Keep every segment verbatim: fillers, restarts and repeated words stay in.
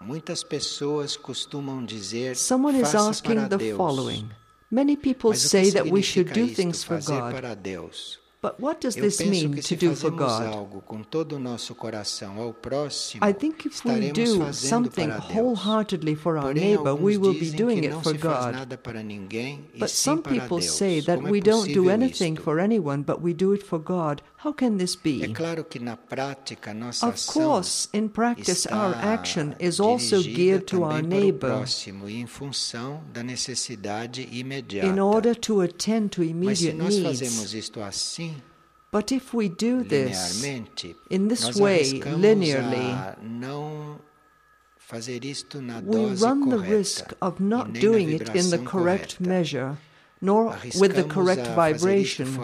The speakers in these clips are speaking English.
Someone is asking the following. Many people say that we should do things for God. But what does this mean, to do for God? I think if we do something wholeheartedly for our neighbor, we will be doing it for God. But some people say that we don't do anything for anyone, but we do it for God. How can this be? Of course, in practice, our action is also geared to our neighbor in order to attend to immediate needs. But if we do this in this way, linearly, we run the risk of not doing it in the correct measure, nor with the correct vibration,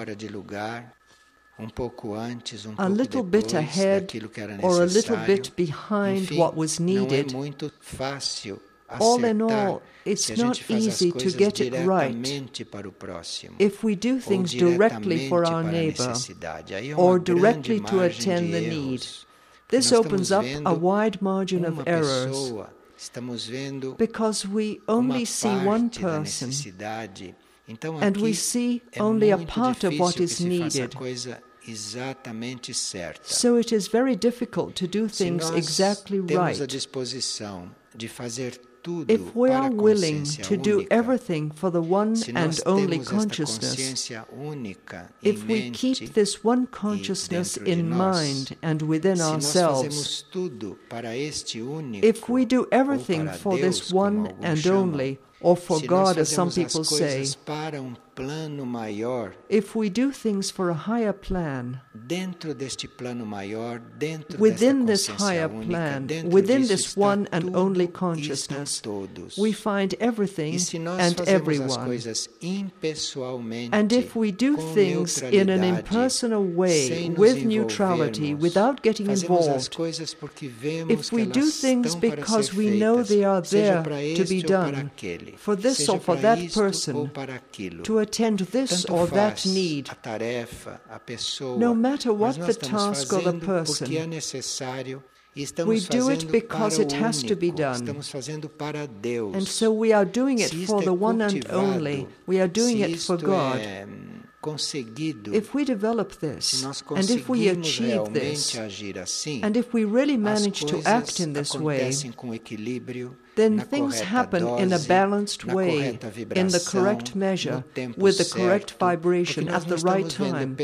a little bit ahead or a little bit behind what was needed. All in all, it's not easy to get it right if we do things directly for our neighbor or directly to attend the need. This opens up a wide margin of errors because we only see one person and we see only a part of what is needed. So it is very difficult to do things exactly right. If we are willing to do everything for the one and only consciousness, if we keep this one consciousness in mind and within ourselves, if we do everything for this one and only, or for God, as some people say, if we do things for a higher plan, within this higher plan, within this one and only consciousness, we find everything and everyone. And if we do things in an impersonal way, with neutrality, without getting involved, if we do things because we know they are there to be done, for this or for that person, to attend this or that need, no matter what the task or the person, we do it because it has to be done. And so we are doing it for the one and only. We are doing it for God. If we develop this, and if we achieve this, and if we really manage to act in this way, then things happen in a balanced way, in the correct measure, with the correct vibration at the right time.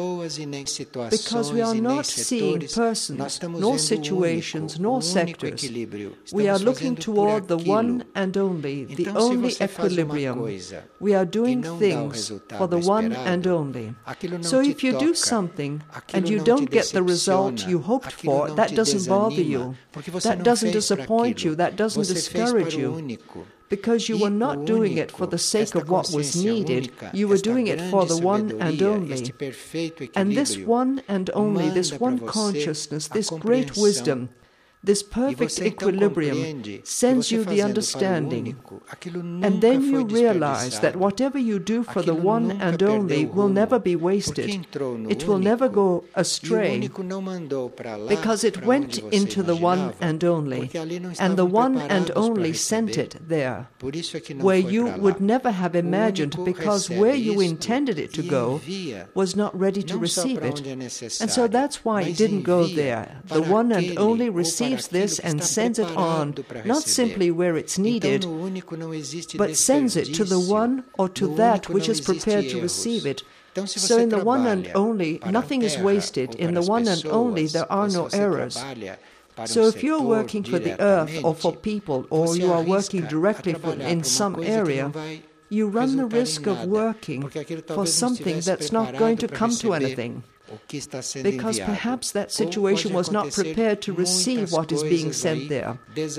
Because we are not seeing persons, nor situations, nor sectors. We are looking toward the one and only, the only equilibrium. We are doing things for the one and only. So if you do something and you don't get the result you hoped for, that doesn't bother you. That doesn't disappoint you. That doesn't discourage you. Because you were not doing it for the sake of what was needed, you were doing it for the one and only. And this one and only, this one consciousness, this great wisdom, this perfect equilibrium sends you the understanding. And then you realize that whatever you do for the one and only will never be wasted. It will never go astray because it went into the one and only. And the one and only sent it there, where you would never have imagined, because where you intended it to go was not ready to receive it. And so that's why it didn't go there. The one and only received this and sends it on, not simply where it's needed, but sends it to the one or to that which is prepared to receive it. So in the one and only, nothing is wasted. In the one and only, there are no errors. So if you're working for the earth or for people, or you are working directly for, in some area, you run the risk of working for something that's not going to come to anything. Because perhaps that situation was not prepared to receive what is being sent there.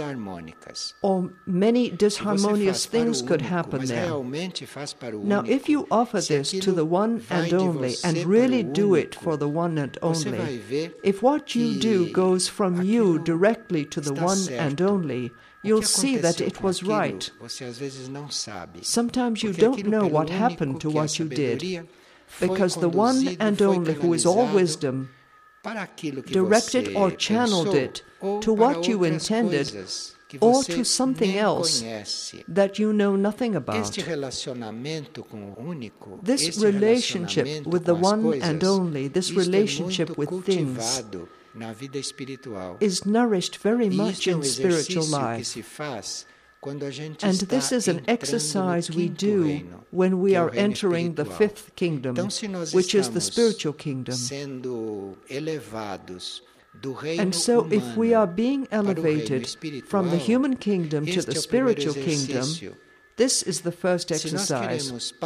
Or many disharmonious things could happen there. Now, if you offer this to the one and only, and really do it for the one and only, if what you do goes from you directly to the one and only, you'll see that it was right. Sometimes you don't know what happened to what you did, because the one and only, who is all wisdom, directed or channeled it to what you intended or to something else that you know nothing about. This relationship with the one and only, this relationship with things, is nourished very much in spiritual life. And this is an exercise we do when we are entering the fifth kingdom, which is the spiritual kingdom. And so if we are being elevated from the human kingdom to the spiritual kingdom, this is the first exercise.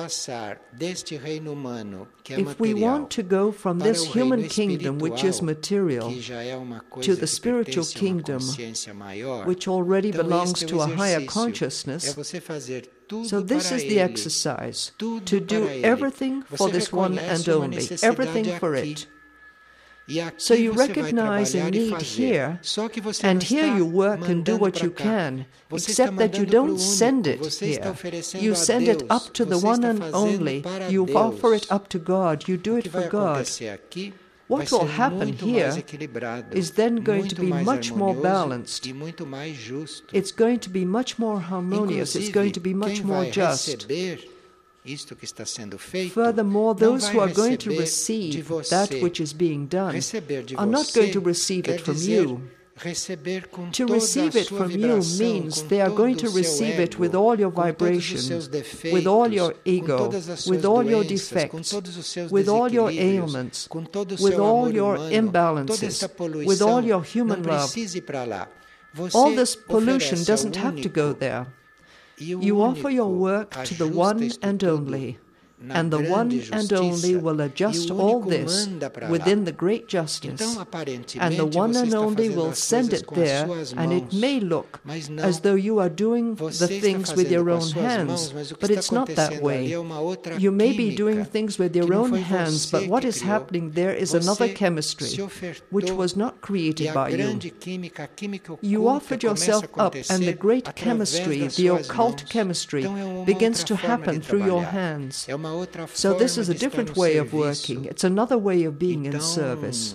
If we want to go from this human kingdom, which is material, to the spiritual kingdom, which already belongs to a higher consciousness, so this is the exercise, to do everything for this one and only, everything for it. So you recognize a need here, and here you work and do what you can, except that you don't send it here. You send it up to the one and only. You offer it up to God. You do it for God. What will happen here is then going to be much more balanced. It's going to be much more harmonious. It's going to be much more just. Furthermore, those who are going to receive that which is being done are not going to receive it from you. To receive it from you means they are going to receive it with all your vibrations, with all your ego, with all your defects, with all your ailments, with all your imbalances, with all your human love. All this pollution doesn't have to go there. You offer your work to the one and only, and the one and only will adjust all this within the great justice, and the one and only will send it there, and it may look as though you are doing the things with your own hands, but it's not that way. You may be doing things with your own hands, but what is happening there is another chemistry, which was not created by you. You offered yourself up, and the great chemistry, the occult chemistry, begins to happen through your hands. So this is a different way of working. It's another way of being in service.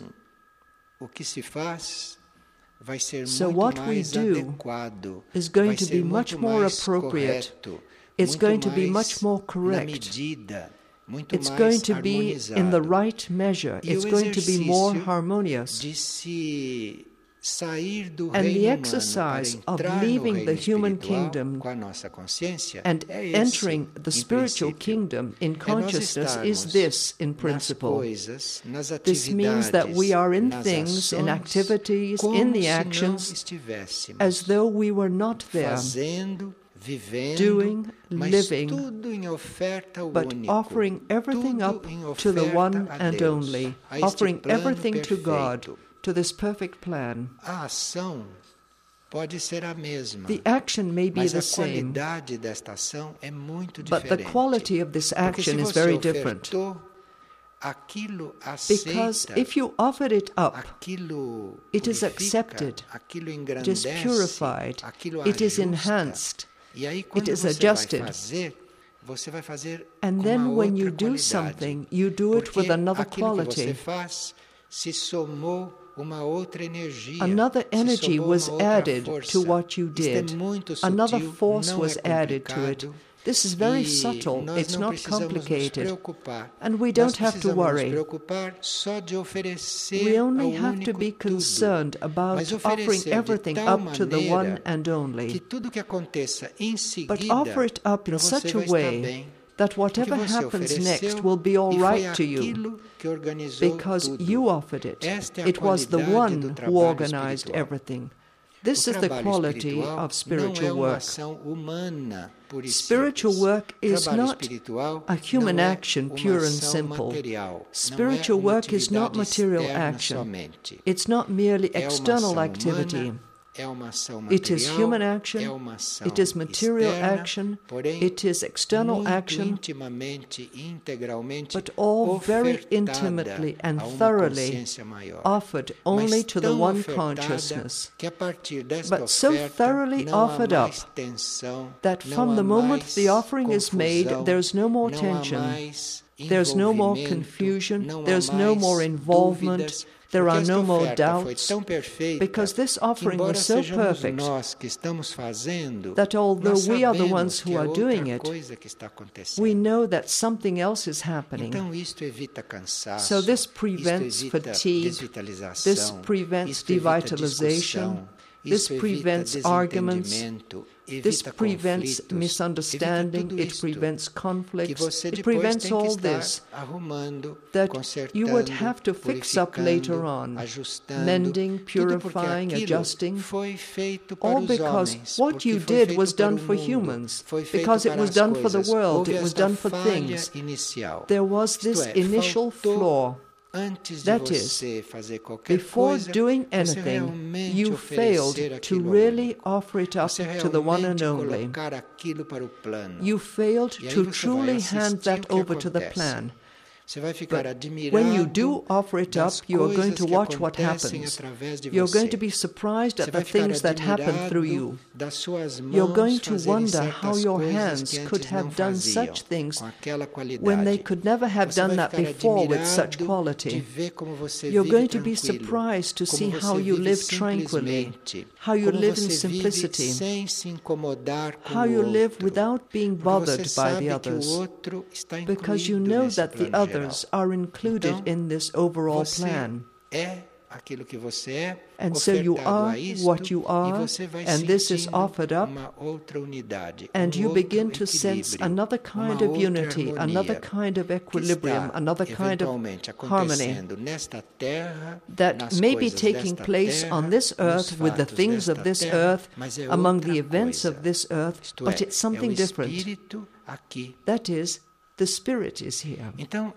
So what we do is going to be much more appropriate. It's going to be much more correct. It's going to be in the right measure. It's going to be more harmonious. And the exercise of leaving the human kingdom and entering the spiritual kingdom in consciousness is this, in principle. This means that we are in things, in activities, in the actions, as though we were not there, doing, living, but offering everything up to the one and only, offering everything to God, to this perfect plan. The action may be the same, but the quality of this action is very different. Because if you offer it up, it is accepted, it is purified, it is enhanced, it is adjusted. And then when you do something, you do it with another quality. Another energy was added to what you did. Another force was added to it. This is very subtle. It's not complicated. And we don't have to worry. We only have to be concerned about offering everything up to the one and only. But offer it up in such a way that whatever happens next will be all right to you, because you offered it. It was the one who organized everything. This is the quality of spiritual work. Spiritual work is not a human action, pure and simple. Spiritual work is not material action. It's not merely external activity. It is human action, it is material action, it is external action, but all very intimately and thoroughly offered only to the one consciousness, but so thoroughly offered up that from the moment the offering is made, there's no more tension, there's no more confusion, there's no more involvement, There are no more doubts, because this offering was so perfect that although we are the ones who are doing it, we know that something else is happening. So this prevents fatigue, this prevents devitalization, this prevents arguments, this prevents misunderstanding, it prevents conflicts, it prevents all this that you would have to fix up later on, mending, purifying, adjusting, all because what you did was done for humans, because it was done for the world, it was done for things. There was this initial flaw. That is, before doing anything, you failed to really offer it up to the one and only. You failed to truly hand that over to the plan. But when you do offer it up, you are going to watch what happens. You're going to be surprised at the things that happen through you. You're going to wonder how your hands could have done such things when they could never have done that before with such quality. You're going to be surprised to see how you live tranquilly, how you live in simplicity, how you live without being bothered by the others, because you know that the others are included in this overall plan. And so you are what you are, and this is offered up, and you begin to sense another kind of unity, another kind of equilibrium, another kind of harmony that may be taking place on this earth with the things of this earth, among the events of this earth, but it's something different. That is, the Spirit is here.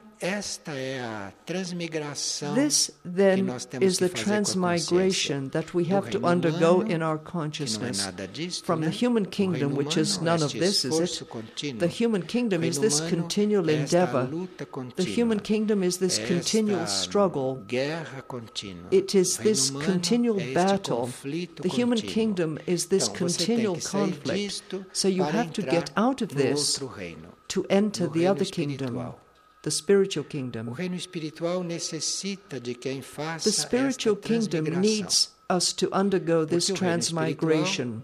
This, then, is the transmigration that we have to undergo in our consciousness from the human kingdom, which is none of this, is it? The human kingdom is this continual endeavor. The human kingdom is this continual struggle. It is this continual battle. The human kingdom is this continual conflict. So you have to get out of this to enter the other kingdom, the spiritual kingdom. The spiritual kingdom needs us to undergo this transmigration,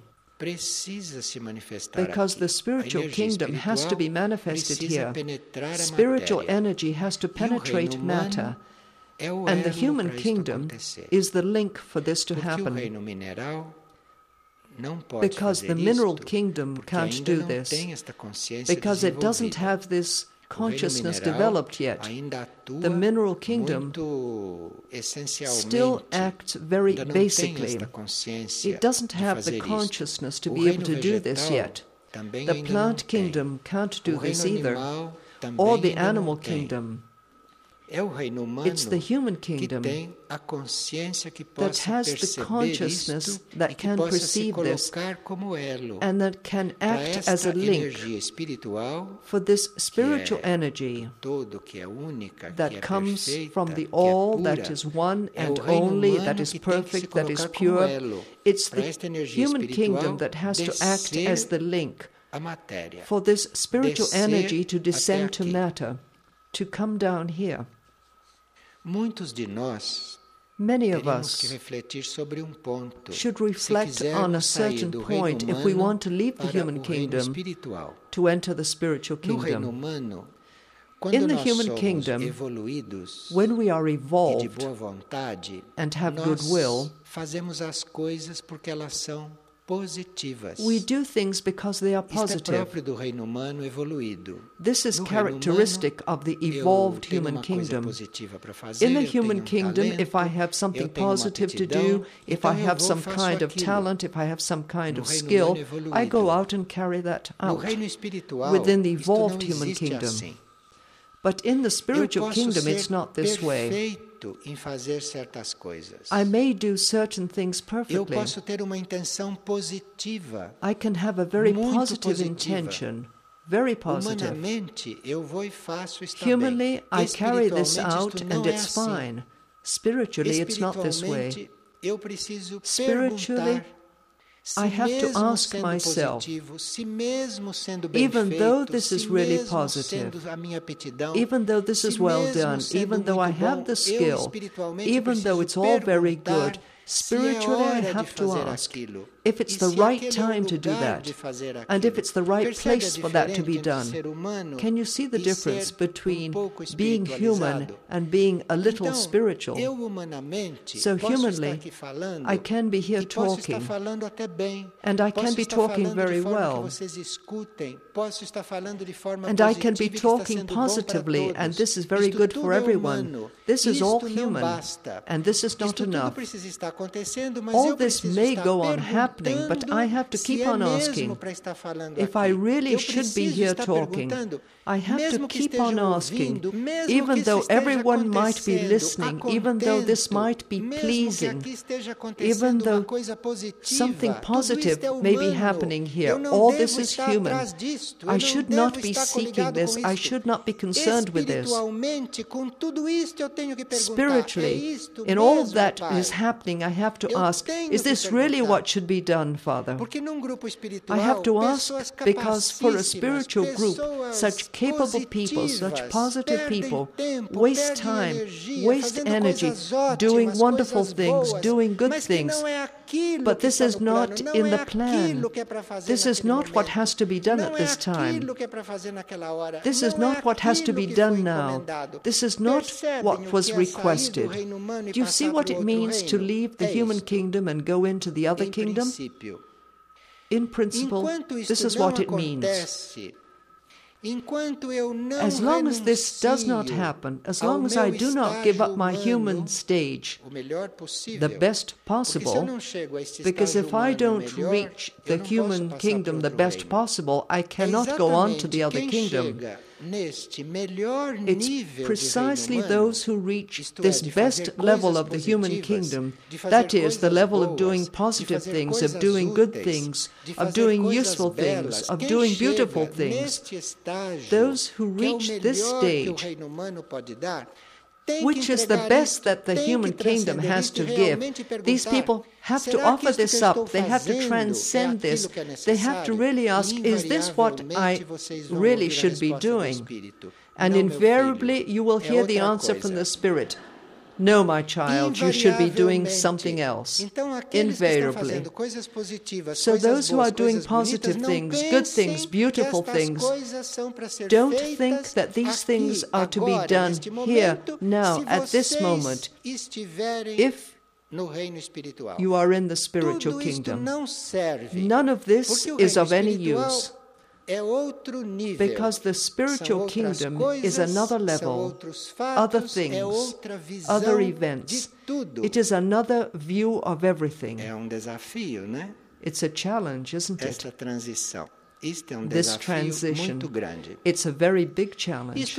because the spiritual kingdom has to be manifested here. Spiritual energy has to penetrate matter, and the human kingdom is the link for this to happen. Because the mineral kingdom can't do this, because it doesn't have this consciousness developed yet. The mineral kingdom still acts very basically. It doesn't have the consciousness to be able to do this yet. The plant kingdom can't do this either, or the animal kingdom. It's the human kingdom that has the consciousness that can perceive this and that can act as a link for this spiritual energy that comes from the all, that is one and only, that is perfect, that is pure. It's the human kingdom that has to act as the link for this spiritual energy to descend to matter, to come down here. Many of us should reflect on a certain point if we want to leave the human kingdom to enter the spiritual kingdom. In the human kingdom, when we are evolved and have goodwill, we do things because they are positive. This is characteristic of the evolved human kingdom. In the human kingdom, if I have something positive to do, if I have some kind of talent, if I have some kind of skill, I go out and carry that out within the evolved human kingdom. But in the spiritual kingdom, it's not this way. I may do certain things perfectly. I can have a very positive intention, very positive. Humanly, I carry this out and it's fine. Spiritually, it's not this way. Spiritually, I have to ask myself, even though this is really positive, even though this is well done, even though I have the skill, even though it's all very good, spiritually I have to ask if it's the right time to do that, and if it's the right place for that to be done. Can you see the difference between being human and being a little spiritual? So humanly, I can be here talking, and I can be talking very well, and I can be talking positively, and this is very good for everyone. This is all human, and this is not enough. All this may go on happening, but I have to keep on asking if I really should be here talking. I have to keep on asking, even though everyone might be listening, even though this might be pleasing, even though something positive may be happening here. All this is human. I should not be seeking this. I should not be concerned with this. Spiritually, in all that is happening, I have to ask, is this really what should be done, Father? I have to ask because for a spiritual group, such capable people, such positive people, waste time, waste energy, doing wonderful things, doing good things. But this is not in the plan. This is not what has to be done at this time. This is not what has to be done now. This is not what was requested. Do you see what it means to leave the human kingdom and go into the other kingdom? In principle, this is what it means. As long as this does not happen, as long as I do not give up my human stage, the best possible, because if I don't reach the human kingdom the best possible, I cannot go on to the other kingdom. It's precisely those who reach this best level of the human kingdom, that is, the level of doing positive things, of doing good things, of doing useful things, of doing beautiful things. Those who reach this stage, which is the best that the human kingdom has to give, these people have to offer this up. They have to transcend this. They have to really ask, is this what I really should be doing? And invariably, you will hear the answer from the Spirit. No, my child, you should be doing something else. Invariably. So those who are doing positive things, good things, beautiful things, don't think that these things are to be done here, now, at this moment, if you are in the spiritual kingdom. None of this is of any use. Because the spiritual kingdom is another level, other things, other events. It is another view of everything. It's a challenge, isn't it? This transition, it's a very big challenge.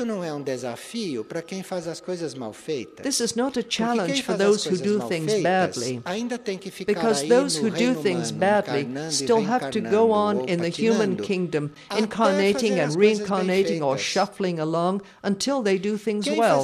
This is not a challenge for those who do things badly, because those who do things badly still have to go on in the human kingdom, incarnating and reincarnating or shuffling along until they do things well.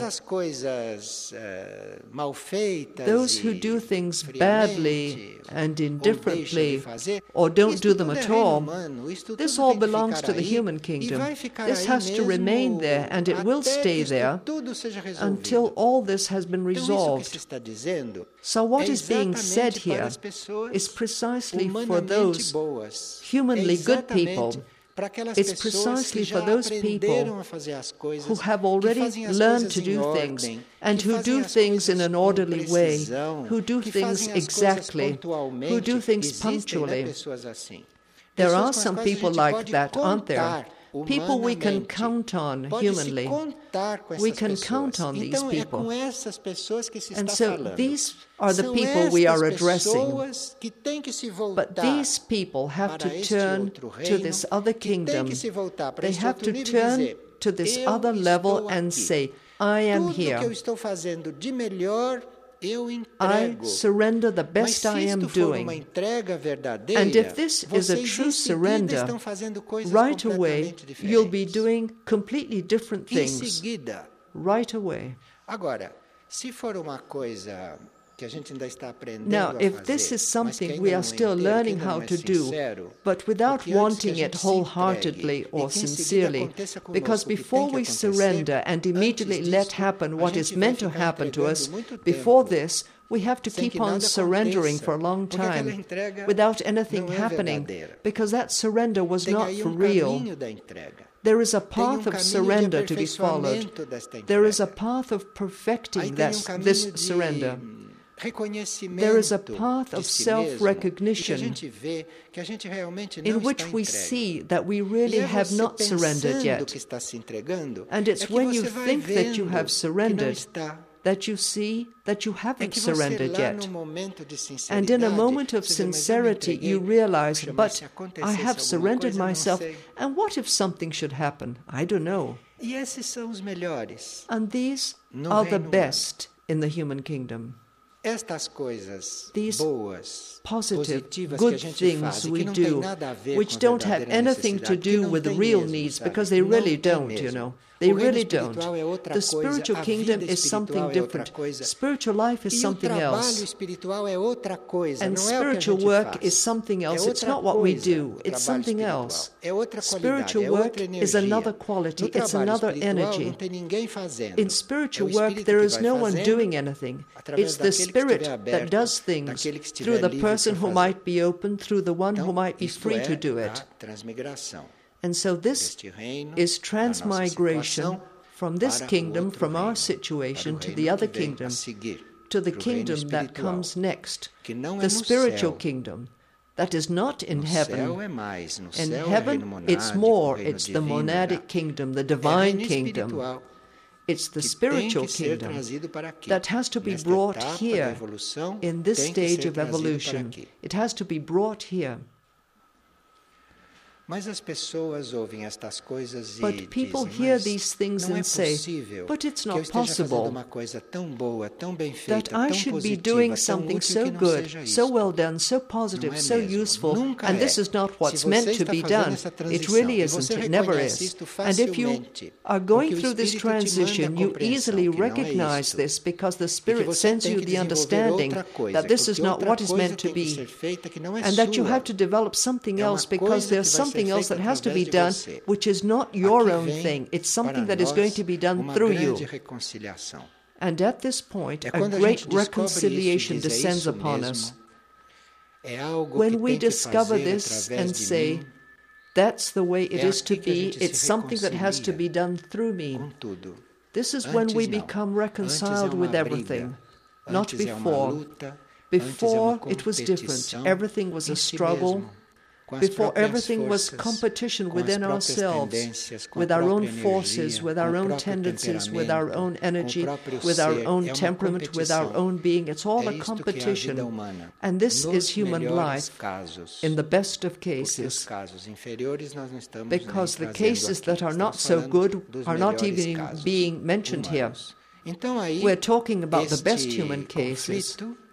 Those who do things badly and indifferently, or don't do them at all, this all belongs to the human kingdom. This has to remain there, and it will stay there until all this has been resolved. So what is being said here is precisely for those humanly good people. It's precisely for those people who have already learned to do things and who do things in an orderly way, who do things exactly, who do things punctually. There are some people like that, aren't there? People we can count on humanly. We can count on these people. And so these are the people we are addressing. But these people have to turn to this other kingdom. They have to turn to this other level and say, I am here. I surrender the best I am doing. And if this is a true surrender, right away you'll be doing completely different things. Right away. Now, if this is something we are still learning how to do, but without wanting it wholeheartedly or sincerely, because before we surrender and immediately let happen what is meant to happen to us, before this, we have to keep on surrendering for a long time without anything happening, because that surrender was not for real. There is a path of surrender to be followed. There is a path of perfecting this, this surrender. There is a path of self-recognition in which we see that we really have not surrendered yet. And it's when you think that you have surrendered that you see that you haven't surrendered yet. And in a moment of sincerity, you realize, but I have surrendered myself, and what if something should happen? I don't know. And these are the best in the human kingdom. These positive, good things we do, which don't have anything to do with the real needs, because they really don't, you know. They really don't. The spiritual kingdom is something different. Spiritual life is something else. And spiritual work is something else. It's not what we do. It's something else. Spiritual work is another quality. It's another energy. In spiritual work, there is no one doing anything. It's the Spirit that does things through the person who might be open, through the one who might be free to do it. And so this is transmigration from this kingdom, from our situation, to the other kingdom, to the kingdom that comes next, the spiritual kingdom. That is not in heaven. In heaven, it's more. It's the monadic kingdom, the divine kingdom. It's the spiritual kingdom that has to be brought here in this stage of evolution. It has to be brought here. But people hear these things and say, but it's not possible that I should be doing something so good, so well done, so positive, so useful, and this is not what's meant to be done. It really isn't. It never is. And if you are going through this transition, you easily recognize this because the Spirit sends you the understanding that this is not what is meant to be, and that you have to develop something else because there's something else that has to be done, which is not your own thing. It's something that is going to be done through you. And at this point, a great reconciliation descends upon us. When we discover this and say, that's the way it is to be, it's something that has to be done through me. This is when we become reconciled with everything, not before. Before, it was different. Everything was a struggle. Before, everything was competition within ourselves, with our own forces, with our own tendencies, with our own energy, with our own temperament, with our own being. It's all a competition. And this is human life in the best of cases. Because the cases that are not so good are not even being mentioned here. We're talking about the best human cases.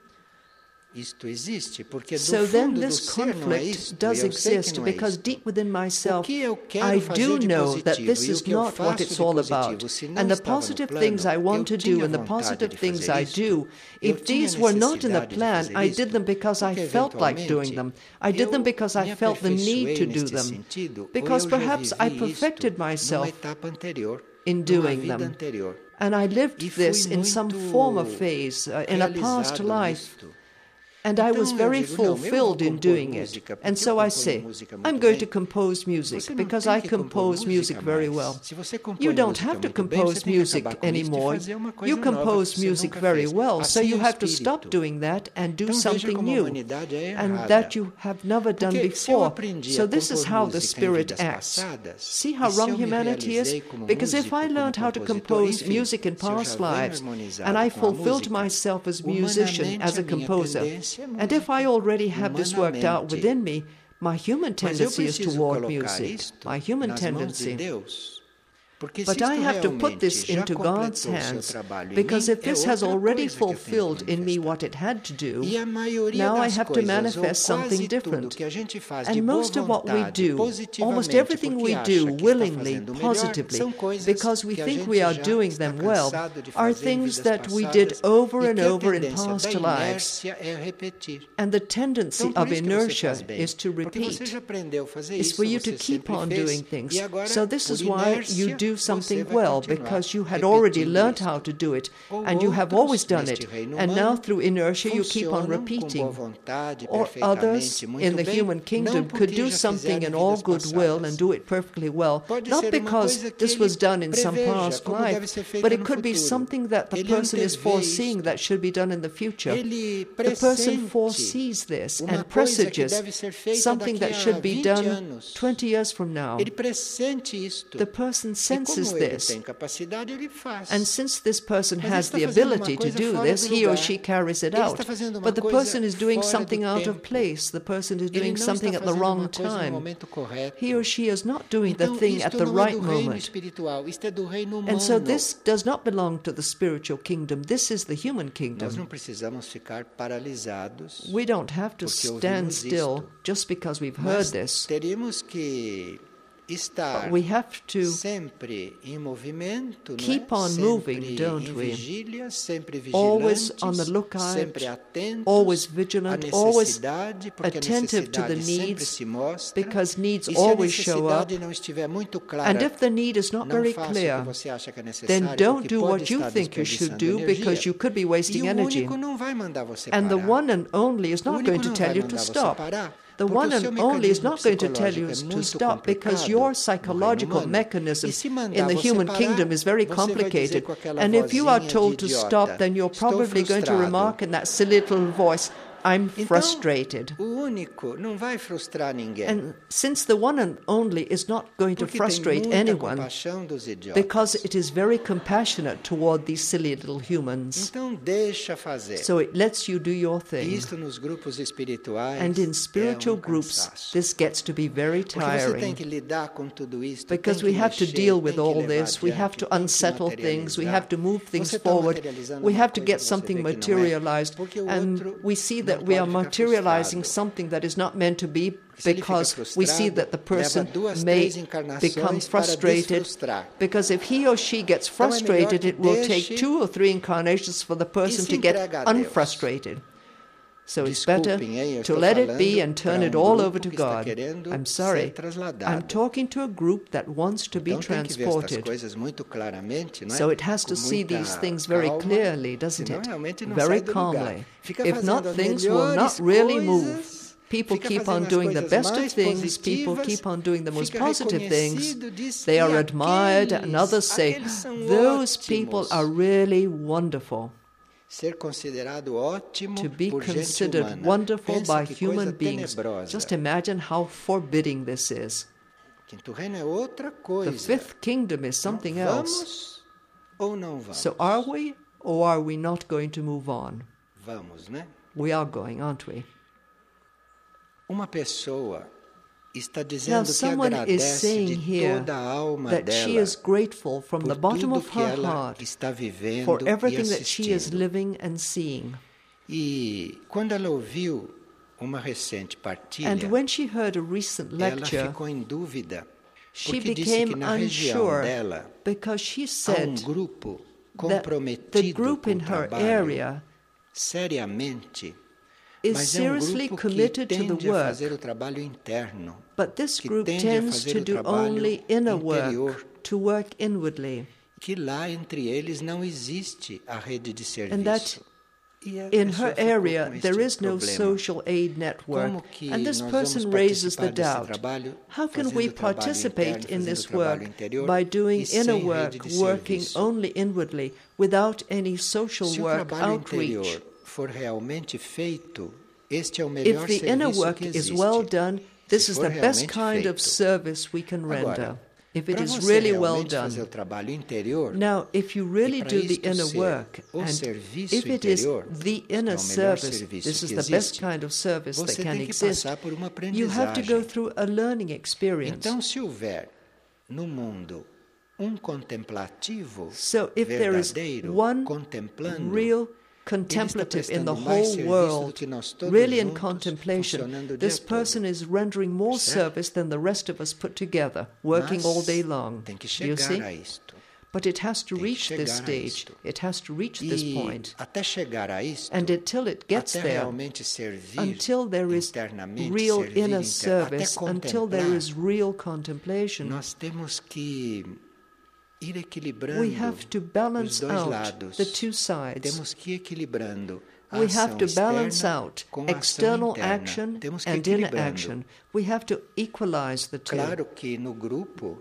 So then this conflict does exist because deep within myself I do know that this is not what it's all about. And the positive things I want to do and the positive things I do, if these were not in the plan, I did them because I felt like doing them. I did them because I felt the need to do them. Because perhaps I perfected myself in doing them. And I lived this in some former phase, uh, in a past life. And I was very fulfilled in doing it. And so I say, I'm going to compose music because I compose music very well. You don't have to compose music anymore. You compose music very well, so you have to stop doing that and do something new, and that you have never done before. So this is how the Spirit acts. See how wrong humanity is? Because if I learned how to compose music in past lives, and I fulfilled myself as a musician, as a composer, and if I already have this worked out within me, my human tendency is toward music. My human tendency. But I have to put this into God's hands, because if this has already fulfilled in me what it had to do, now I have to manifest something different. And most of what we do, almost everything we do willingly, positively, because we think we are doing them well, are things that we did over and over in past lives. And the tendency of inertia is to repeat. It's for you to keep on doing things. So this is why you do something well, because you had already learned how to do it, and you have always done it, and now through inertia you keep on repeating. Or others in the human kingdom could do something in all goodwill and do it perfectly well, not because this was done in some past life, but it could be something that the person is foreseeing that should be done in the future. The person foresees this and presages something that should be done twenty years from now. The person senses this, and since this person has the ability to do this, he or she carries it out. But the person is doing something out of place. The person is doing something at the wrong time. He or she is not doing the thing at the right moment. And so this does not belong to the spiritual kingdom. This is the human kingdom. We don't have to stand still just because we've heard this. But we have to keep on moving, don't we? Always on the lookout, always vigilant, always attentive to the needs, because needs always show up. And if the need is not very clear, then don't do what you think you should do, because you could be wasting energy. And the one and only is not going to tell you to stop. The one and only is not going to tell you to stop, because your psychological mechanism in the human kingdom is very complicated. And if you are told to stop, then you're probably going to remark in that silly little voice, I'm frustrated. And since the one and only is not going to frustrate anyone, because it is very compassionate toward these silly little humans, so it lets you do your thing. And in spiritual groups, this gets to be very tiring, because we have to deal with all this, we have to unsettle things, we have to move things forward, we have to get something materialized, and we see that we are materializing something that is not meant to be, because we see that the person may become frustrated, because if he or she gets frustrated, it will take two or three incarnations for the person to get unfrustrated. So it's better to let it be and turn it all over to God. I'm sorry, I'm talking to a group that wants to be transported. So it has to see these things very clearly, doesn't it? Very calmly. If not, things will not really move. People keep on doing the best of things, people keep on doing the most positive things. They are admired, and others say, those people are really wonderful. To be considered wonderful by human beings. Just imagine how forbidding this is. The fifth kingdom is something else. So are we, or are we not going to move on? We are going, aren't we? Now someone is saying here that she is grateful from the bottom of her heart for everything that she is living and seeing. And when she heard a recent lecture, she became unsure, because she said that the group in her area is seriously committed to the work, but this group tends to do only inner work, to work inwardly, and that in her area there is no social aid network. And this person raises the doubt, how can we participate in this work by doing inner work, working only inwardly, without any social work outreach? If the inner work is well done, this is the best kind of service we can render, if it is really well done. Now, if you really do the inner work, and if it is the inner service, this is the best kind of service that can exist, you have to go through a learning experience. um contemplativo So if there is verdadeiro one contemplando, real ele está contemplative in the prestando mais whole serviço do world, que nós todos really in juntos, contemplation, funcionando o this dia person todo. is rendering more Percebe? service than the rest of us put together, working Mas all day long. tem que Do you chegar see? a isto. But it has to Tem que reach this chegar a stage. isto. It has to reach this E point. até chegar a isto, And until it gets até there, realmente servir until there is internamente, real servir inner inter... service, até until there contemplar, is real contemplation, nós temos que ir equilibrando we have to os balance dois out lados. the two sides. Temos que ir equilibrando a We ação have to balance externa out com a ação external interna. action Temos que and inner equilibrando. action. We have to equalize the two. Claro que no grupo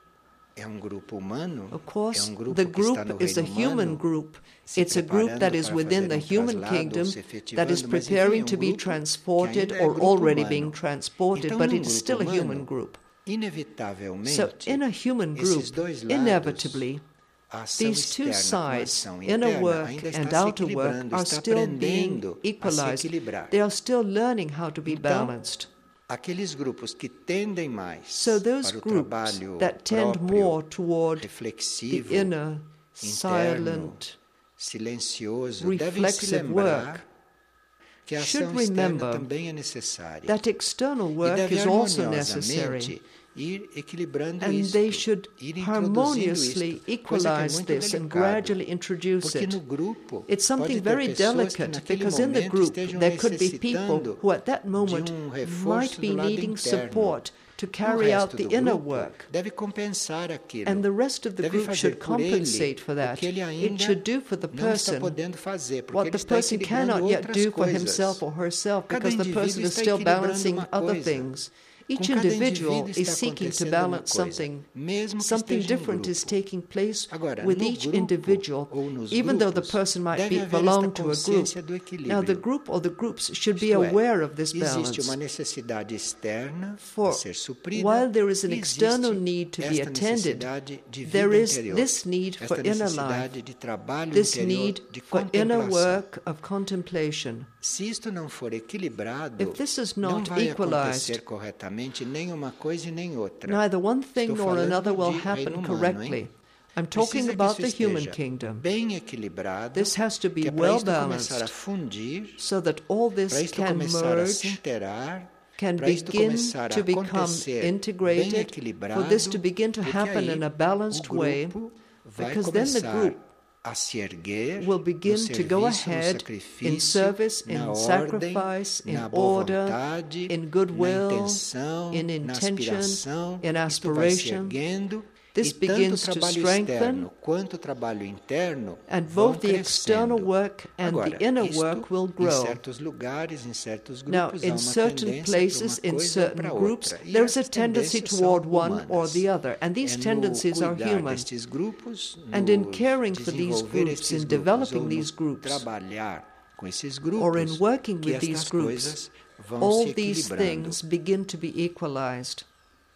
é um grupo humano, Of course, é um grupo the que está group no is a reino human humano, group. se It's a group that preparando is para within fazer the um human traslado, kingdom se that is efetivando, mas, preparing enfim, to um be grupo transported que ainda é or grupo already humano. being transported, Então, but num it is grupo still a human humano, group. inevitavelmente, So in a human esses group, dois lados, inevitably, a ação these two externa com a sides, ação inner interna, work ainda and está se outer work, equilibrando, are está still being aprendendo a se equalized. equilibrar. They are still learning how to be Então, balanced. aqueles grupos que tendem mais So those para o groups trabalho that tend próprio, more toward the reflexivo, inner, interno, silent, silencioso, devem se reflexive lembrar work que a should ação externa remember também é necessária. that external E work deve is also necessary. harmoniosamente ir equilibrando And isto, they should ir introduzindo harmoniously isto, coisa que é equalize muito this and delicado, gradually introduce porque it. no grupo It's something pode ter very pessoas que delicate naquele because in the momento group estejam there could be necessitando people who at that moment de um reforço might be do lado needing interno. support to O carry out resto the do inner grupo work. deve compensar aquilo. And the rest of the Deve group fazer should por ele compensate for o that. que ele It ainda should do for the não está person podendo fazer, porque what ele the está person equilibrando cannot yet outras do for coisas. himself or herself Cada because the indivíduo person is está still equilibrando balancing uma other coisa. things. Each Com cada individual indivíduo is está seeking to acontecendo balance uma coisa, something. mesmo que Something esteja em different is grupo. taking place Agora, with no each grupo individual, ou nos even though the grupos, person might deve be, haver belong esta to a group. consciência do Now, the equilíbrio. group or the groups should be Isto é, aware of this existe balance. uma necessidade externa For a ser suprida, while there is an e external existe need to be esta attended, necessidade de vida there is interior, this need esta for inner necessidade life, de trabalho this interior, need de for inner contemplação. work of contemplation. Se isto não for equilibrado, If this is não not vai equalized, acontecer corretamente nem uma coisa e nem outra. neither one thing Estou nor falando another will de happen reino humano, correctly. hein? I'm talking Precisa about que the isso human esteja kingdom. bem equilibrado, This has to be que é para well isto começar a balanced fundir, so that all para this isto can começar a se merge, interar, can para isto begin começar a to become acontecer bem integrated, equilibrado, for this to begin to porque happen aí in a balanced o way, grupo vai because then the começar group a se erguer will no begin to go serviço, no ahead sacrifício, in service, na in ordem, sacrifice, in na boa order, vontade, in na goodwill, intenção, in na intention, aspiração. in Isto vai se aspiration. erguendo, This e tanto o begins to trabalho strengthen, externo quanto o trabalho interno and vão both the external crescendo. work and Agora, the inner isto, work will em grow. certos lugares, em certos Now, grupos, há in uma certain tendência places, para uma in coisa ou certain para groups, outra. E there is a essas tendency tendências toward são one or humanas. the other, and these É no tendencies are cuidar human. destes grupos, And in no caring for these desenvolver groups, estes in grupos, developing ou no these groups, trabalhar com esses or grupos, in working que with these estas groups, coisas vão all se these equilibrando. things begin to be equalized.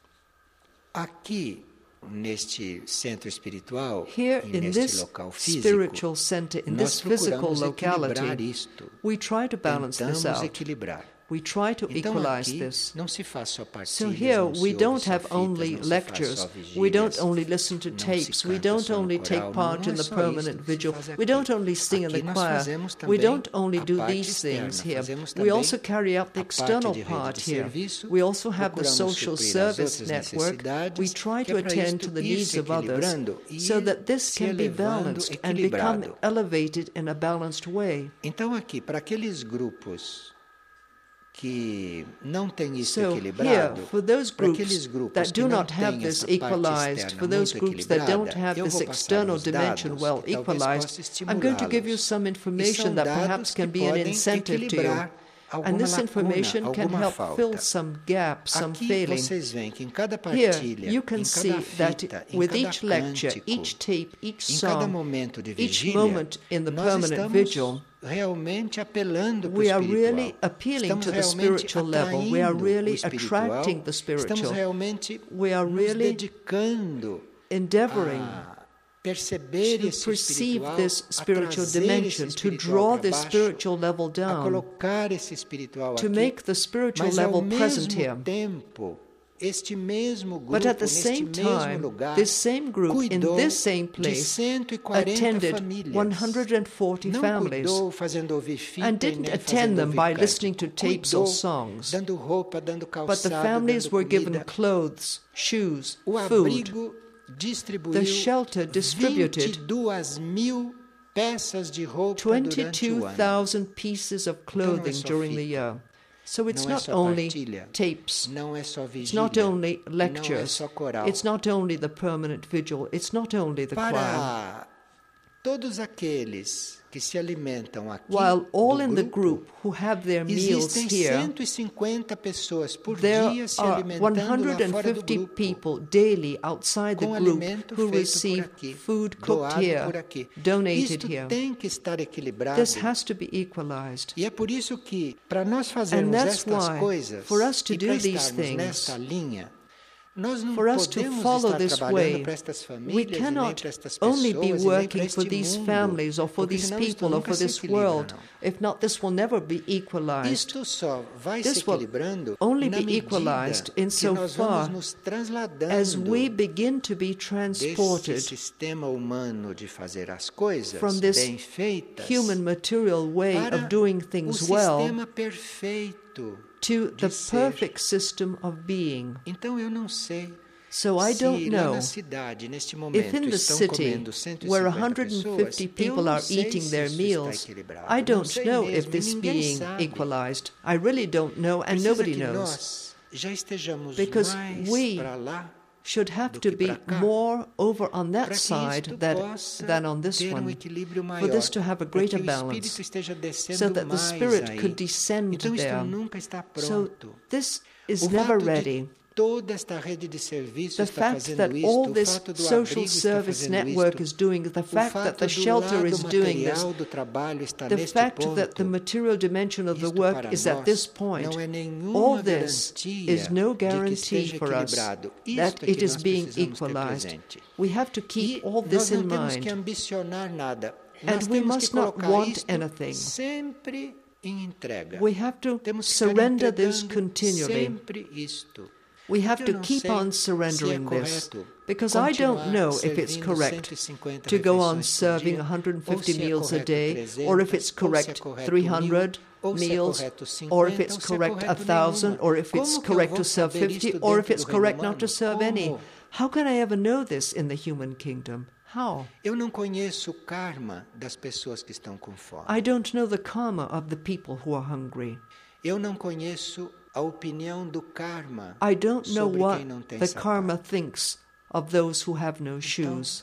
Aqui, neste centro espiritual, Here e in neste this local físico, spiritual center, in nós this physical procuramos equilibrar locality, isto. we try to balance this Tentamos out. equilibrar. We try to Então equalize aqui this. não se faz só partilhas, So here não se we ouve don't só have fitas, only não se faz lectures, só we don't vigílias, only listen to não se tapes, we canta don't só no only coral, take não, part não in é the só permanent isto que se vigil, faz we aqui. don't only sing in Aqui the nós choir, fazemos we também don't only a do parte these things externa, here, fazemos we também also carry out the a parte external de rede part de here. serviço, We also have the procuramos social suprir as service outras network, we necessidades, try que to é para attend isto to the ir needs se of others, equilibrando e so ir that this se can be elevando, balanced and become equilibrado. elevated in a balanced way. Então aqui, para aqueles grupos que não têm isso So equilibrado, here, for those para groups aqueles grupos that que do não not have têm this essa parte equalized, externa for those muito groups that don't equilibrada, have eu this vou passar external os dimension dados well que talvez equalized, possa I'm going to give you estimulá-los. some E information são that dados perhaps que can be an podem incentive to you. equilibrar And alguma this lacuna, information can alguma help falta. fill some gap, some Aqui failing. vocês veem que em cada Here, partilha, you can em see cada that fita, em with cada each lecture, cântico, each tape, each em cada song, momento de each vigília, moment in the nós permanent estamos vigil, realmente apelando para o we are espiritual. really appealing Estamos to the realmente spiritual level. We are atraindo really o espiritual. attracting the Estamos spiritual. realmente We are nos really dedicando endeavoring a perceber to esse perceive espiritual, this a spiritual trazer dimension, esse to espiritual draw para this baixo, spiritual level a down, colocar esse espiritual to aqui, make the spiritual mas ao level present mesmo here. tempo este mesmo grupo, but at the neste same mesmo time, lugar, this same group in cuidou this same de place cento e quarenta attended famílias. one hundred forty Não families cuidou fazendo ouvir fita and e didn't nem attend fazendo them by ouvir listening to cântico. tapes Cuidou, or songs. dando roupa, dando But the calçado, families dando were given comida. clothes, shoes, O food. abrigo distribuiu The shelter distributed vinte e duas mil peças de roupa durante o ano. twenty-two thousand pieces of clothing só during the fita. year. So it's Não é not só only partilha. tapes, Não é só it's vigília. not only Não é lectures, só coral. it's not only the permanent vigil, it's not only the choir. Para todos aqueles que se alimentam aqui While all do in the grupo, group who have their meals existem here, cento e cinquenta pessoas por there dia se are alimentando one lá hundred fora do fifty grupo, people daily outside the com group alimento who feito receive por aqui, food cooked doado here, por aqui. donated Isto here. tem que estar equilibrado. This has to be equalized. E é por isso que, para nós And fazermos that's estas why, coisas for us to e do para these estarmos things, nesta linha, nós não for us to podemos follow estar this trabalhando way, para estas we famílias e nem cannot para estas only pessoas be e nem para working for este these mundo, families or for porque these senão isto people or nunca for se this equilibra, world. não. If not, this will never be equalized. Isto só vai This se will equilibrando only na be medida equalized que insofar nós vamos nos transladando as we begin to be desse transported sistema humano de fazer as coisas from this bem feitas human material way para of doing o things well sistema perfeito to de the ser. perfect system of being. Então eu não sei So I se don't lá know na cidade, neste if momento, in the estão city comendo cento e where cinquenta one hundred pessoas, fifty eu people não are sei eating se their isso meals, está equilibrado. I Não don't sei know mesmo, if e this ninguém being sabe. equalized. I really don't know, and Precisa nobody que knows. nós já estejamos Because mais we para lá Should have do to que be para cá, more over on para that que side isto that, possa than on this ter um one, equilíbrio maior, for this to have a para greater que o balance, Espírito esteja descendo so that the mais Spirit aí. could descend Então isto there. nunca está So pronto. this is O never fato ready. de toda esta rede de serviços The está fact fazendo that isto, all o this fato do social abrigo está service fazendo network isto, is doing, the o fact that fato the do shelter lado is doing this, material do trabalho está the neste fact ponto, that the material dimension of the isto work para is at nós this point, não é nenhuma all this garantia is no de que guarantee esteja for us equilibrado. Isto that é it que is nós being precisamos ter equalized. presente. We have to keep E all this nós não in temos que mind. ambicionar nada. And Nós we temos must que not colocar want isto anything. sempre em entrega. We have to Temos que estar surrender this entregando continually. sempre isto. We have Porque eu to não keep sei on se é surrendering this, correto because I don't continuar know if it's servindo correct cento e cinquenta to go on refeições por serving dia, one hundred ou fifty se é meals a correto day, trezentas, or if it's ou se é correct correto three hundred mil, ou se é meals, correto or if cinquenta, it's ou se é correct a correto thousand, nenhuma. or if it's Como que eu correct vou to serve saber fifty, isto or if dentro it's do reino correct not to humano? serve any. Como? How can I ever know this in the human kingdom? How? Eu não conheço o karma das pessoas que estão com fome. I don't know the karma of the people who are hungry. Eu não conheço a opinião do karma I don't know sobre what quem não tem the sapato. karma thinks of those who have no shoes.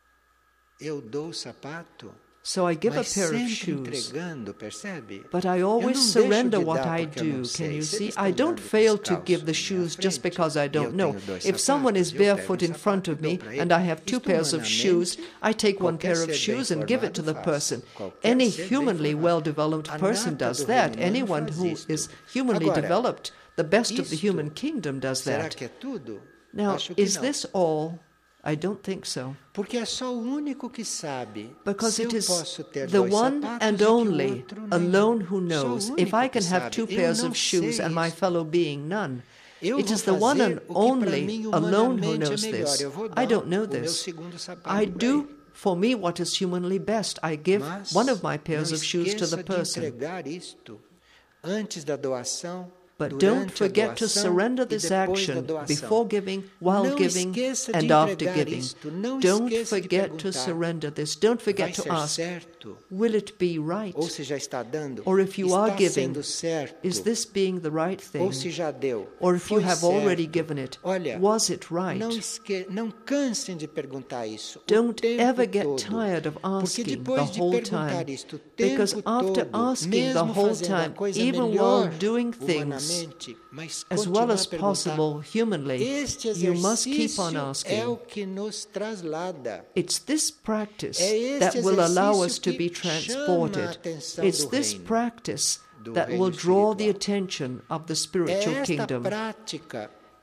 Eu dou o sapato, So I give a mas pair of sempre shoes. entregando, percebe? But I Eu always não deixo surrender de what dar I porque eu não do. sei. Can you Se see? eles I estão don't andando fail to descalços give the na minha shoes just frente, because I e eu don't know. tenho dois If someone is sapatos, eu pego barefoot um in front sapato of e dou me para ele. and I have two Isto pairs of shoes, I take one qualquer pair of ser bem shoes and give it to the formado person. faz. Qualquer Any ser bem humanly formado. well-developed A person nata does do that. reino humano Anyone faz who isto. is humanly Agora, developed, the best of the isto, human kingdom does será that. que é tudo? Now, Acho que is não. this all? I don't think so. Porque é só o único que sabe Because se it eu is posso ter the dois one sapatos and e que o only outro não. alone who Sou o knows if único I que can have sabe. two Eu pairs não of shoes sei and my isso. fellow being none. Eu It vou is the one fazer and o que para only mim alone who humanamente knows é melhor. this. Eu vou I dar don't know o meu this. segundo sapato I para do ele. for me what is humanly best. I give Mas one of my pairs não of shoes to the esqueça de person. entregar isto antes da doação, But durante don't a forget to doação surrender e this depois da action doação. before giving, while Não giving, esqueça de and after entregar giving. isto. Não Don't esqueça de forget to perguntar, surrender this. Don't vai forget to ser ask, certo? will it be right? Ou se já está dando, Or if you está are giving, sendo certo? Is this being the right thing? Ou se já deu, Or if you foi have certo? already given it, Olha, was it right? Não, esque... não cansem de perguntar isso Don't o tempo ever get todo. tired of Porque asking the depois de whole perguntar time. isto o tempo Because after todo, asking the mesmo whole fazendo a time, coisa even melhor while doing things humanamente, mas as continuar well a as perguntar, possible humanly, este you must keep on exercício é o asking. que nos traslada. It's this practice É este that will allow us exercício to be que chama a transported. atenção It's do this reino, practice do that reino will draw the espiritual. attention of the É spiritual esta kingdom. prática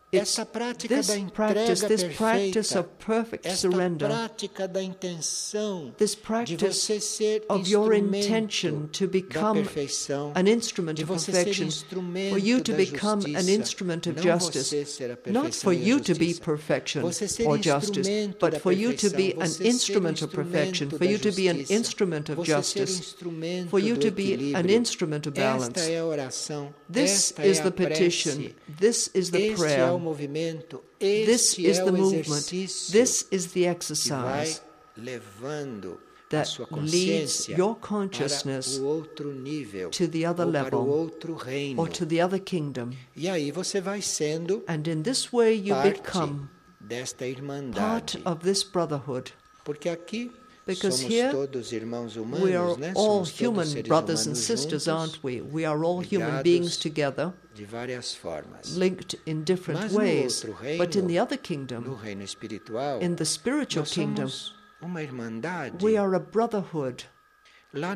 It's this practice, this practice of perfect surrender, this practice of your intention to become an instrument of perfection, for you to become an instrument of justice, not for you to be perfection or justice, but for you to be an instrument of perfection, for you to be an instrument of justice, for you to be an instrument of balance. This is the petition. This is the prayer. This is the movement. This is the exercise that leads your consciousness to the other level or to the other kingdom. And in this way you become part of this brotherhood. Because here we are all human brothers and sisters, aren't we? We are all human beings together, linked in different ways. But in the other kingdom, in the spiritual kingdom, we are a brotherhood. There,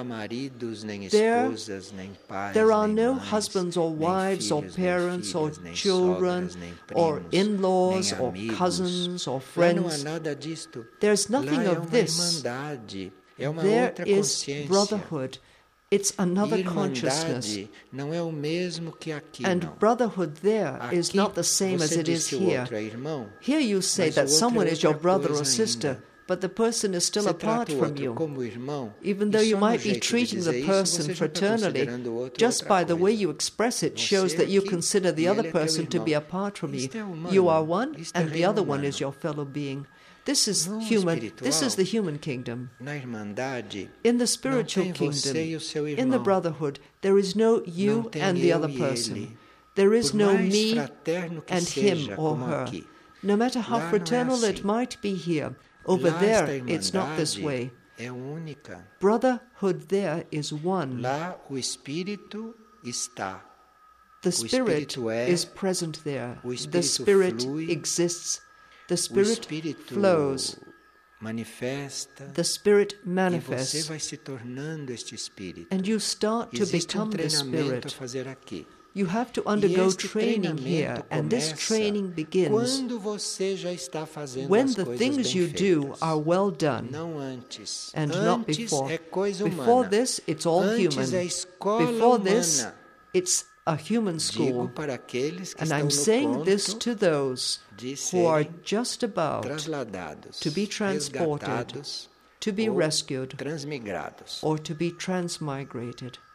there are no husbands or wives or parents or children or in-laws or cousins or friends. There's nothing of this. There is brotherhood. It's another consciousness. And brotherhood there is not the same as it is here. Here you say that someone is your brother or sister, but the person is still apart from you. Even though you might be treating the person fraternally, just by the way you express it shows that you consider the other person to be apart from you. You are one, and the other one is your fellow being. This is human. This is the human kingdom. In the spiritual kingdom, in the brotherhood, there is no you and the other person. There is no me and him or her. No matter how fraternal it might be here, over there, it's not this way. Brotherhood there is one. The Spirit is present there. The Spirit exists. The Spirit flows. The Spirit manifests. And you start to become the Spirit. You have to undergo training here, and this training begins when the things you do are well done, and not before. Before this, it's all human. Before this, it's a human school. And I'm saying this to those who are just about to be transported, to be rescued, or to be transmigrated.